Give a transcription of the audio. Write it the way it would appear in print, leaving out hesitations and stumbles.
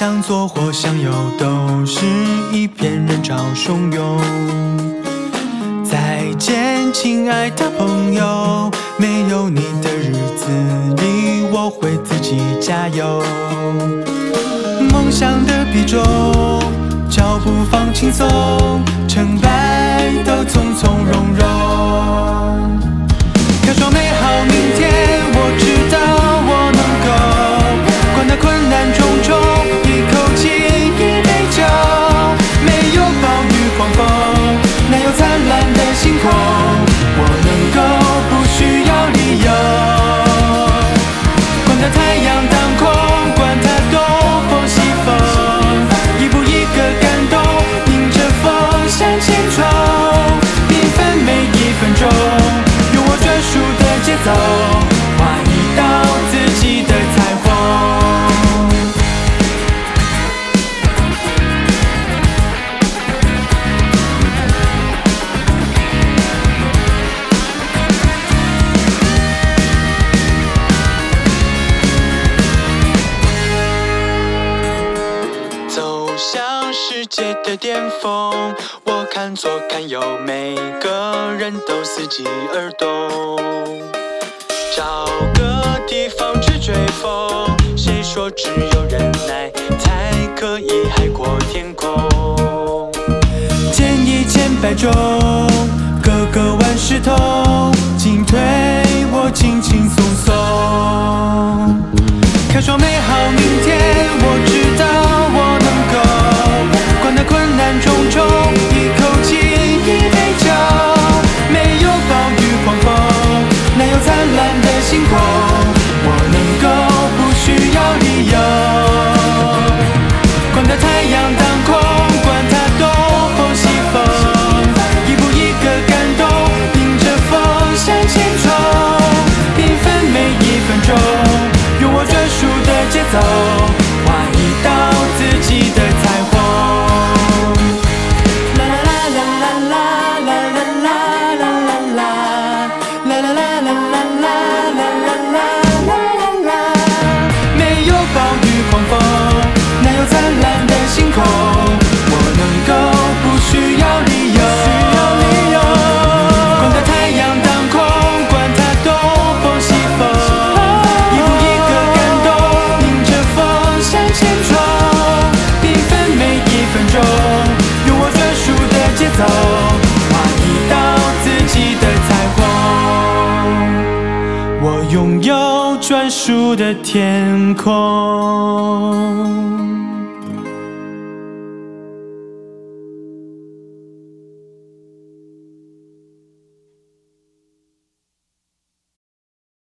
想做或想有，都是一片人潮汹涌。再见，亲爱的朋友，没有你的日子里，我会自己加油。梦想的比重，脚步放轻松，成败都从从容容。要说美好明天，我知道我能够，管它困难重重，一口气一杯酒。没有暴雨狂风，哪有灿烂的星空？我能够不需要理由，管它太阳当空，管它东风西风，一步一个感动，迎着风向前冲，缤纷每一分钟，有我专属的节奏，画一道自己的彩虹。走向世界的巅峰，我看左看右，每个人都伺机而动。找个地方去追风，谁说只有忍耐才可以海阔天空？见一千百种，个个万事通，进退我轻轻松松。开创美好明天，我知道我能够，管它困难重重，一口气一杯酒。没有暴雨狂风，哪有灿烂的星空？我能够不需要理由，管它太阳当空，管它东风西风，一步一个感动，迎着风向前冲，缤纷每一分钟，有我专属的节奏，画一道自己的彩虹。啦啦啦啦啦啦啦啦啦啦啦啦啦啦啦啦啦啦。没有暴雨狂风，哪有灿烂的星空？我能够不需要理由，管它太阳当空，管它东风西风，一步一个感动，迎着风向前冲，缤纷每一分钟，有我专属的节奏，画一道自己的彩虹。我拥有专属的天空。